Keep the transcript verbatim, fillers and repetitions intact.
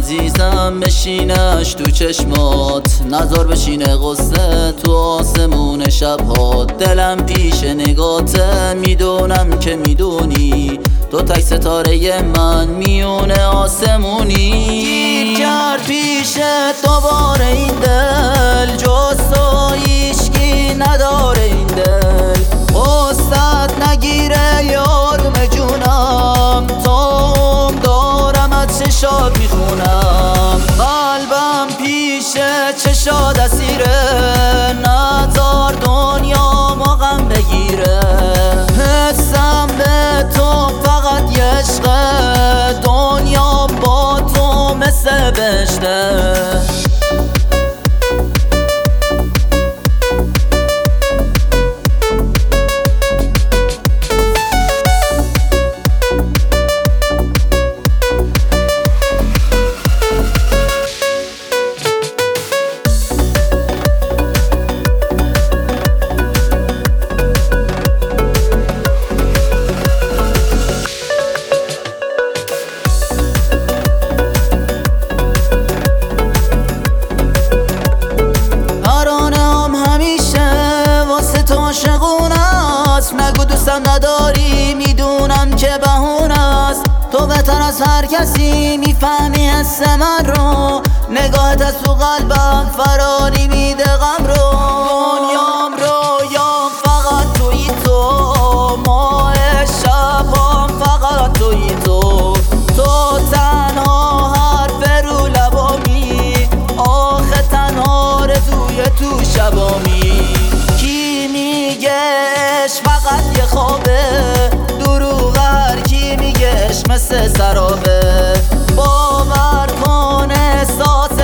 عزیزم بشینش تو چشمات، نظر بشینه غصه تو آسمون شبهات. دلم پیش نگاته میدونم که میدونی تو تک ستاره من میونه آسمونی. گیر کرد پیش دوباره این دل، جز تو هیچکی نداره این دل. قصت نگیره یارم جونم، توم دارم از چشات میخونم. قلبم پیش چشات اسیره، نذار دنیا ما غم بگیره. حسم به تو فقط یه عشقه، دنیا با تو مثل بهشته. نگو دوستم نداری میدونم که بهونه است، تو بهتر از هر کسی میفهمی حس من رو. نگاهت از تو قلبم فراری میده غم رو. دنیام رویام فقط توی تو، ماه شبام فقط توی تو. تو تنها حرف رو لبامی، آخه تنها رزوی تو شبامی. کی میگه فقط یه خوابه، دروغ هر کی میگهش مثل سرابه. باور کن احساس